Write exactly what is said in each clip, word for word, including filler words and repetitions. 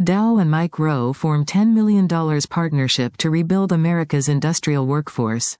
Dow and Mike Rowe form ten million dollars partnership to rebuild America's industrial workforce.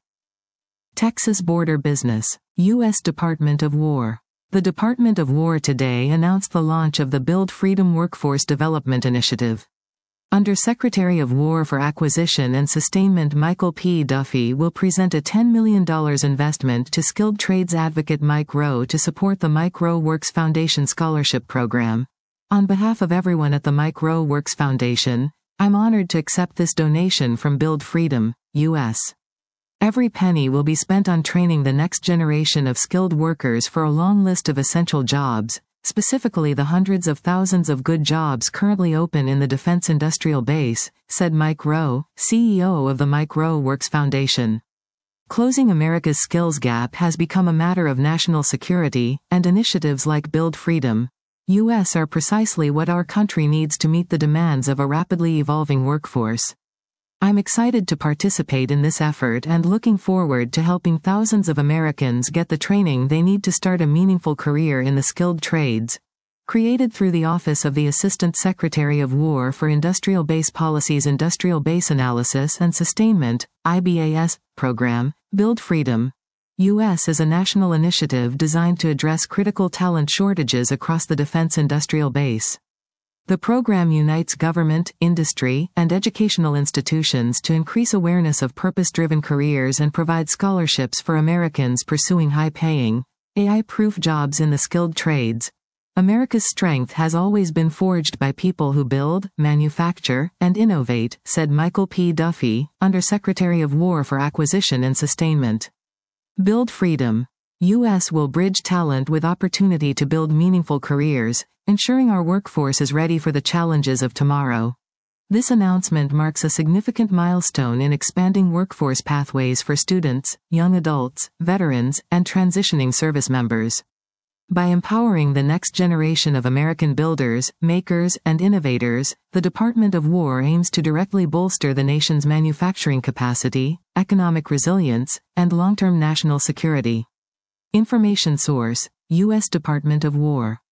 Texas border business. U S Department of War. The Department of War today announced the launch of the Build Freedom Workforce Development Initiative. Under Secretary of War for Acquisition and Sustainment Michael P. Duffy will present a ten million dollars investment to skilled trades advocate Mike Rowe to support the Mike Rowe Works Foundation Scholarship Program. On behalf of everyone at the Mike Rowe Works Foundation, I'm honored to accept this donation from Build Freedom, U S Every penny will be spent on training the next generation of skilled workers for a long list of essential jobs, specifically the hundreds of thousands of good jobs currently open in the defense industrial base, said Mike Rowe, C E O of the Mike Rowe Works Foundation. Closing America's skills gap has become a matter of national security, and initiatives like Build Freedom, U S are precisely what our country needs to meet the demands of a rapidly evolving workforce. I'm excited to participate in this effort and looking forward to helping thousands of Americans get the training they need to start a meaningful career in the skilled trades. Created through the Office of the Assistant Secretary of War for Industrial Base Policies Industrial Base Analysis and Sustainment, I B A S, program, Build Freedom, U S is a national initiative designed to address critical talent shortages across the defense industrial base. The program unites government, industry, and educational institutions to increase awareness of purpose-driven careers and provide scholarships for Americans pursuing high-paying, A I-proof jobs in the skilled trades. America's strength has always been forged by people who build, manufacture, and innovate, said Michael P. Duffy, Undersecretary of War for Acquisition and Sustainment. Build Freedom. U S will bridge talent with opportunity to build meaningful careers, ensuring our workforce is ready for the challenges of tomorrow. This announcement marks a significant milestone in expanding workforce pathways for students, young adults, veterans, and transitioning service members. By empowering the next generation of American builders, makers, and innovators, the Department of War aims to directly bolster the nation's manufacturing capacity, economic resilience, and long-term national security. Information source: U S Department of War.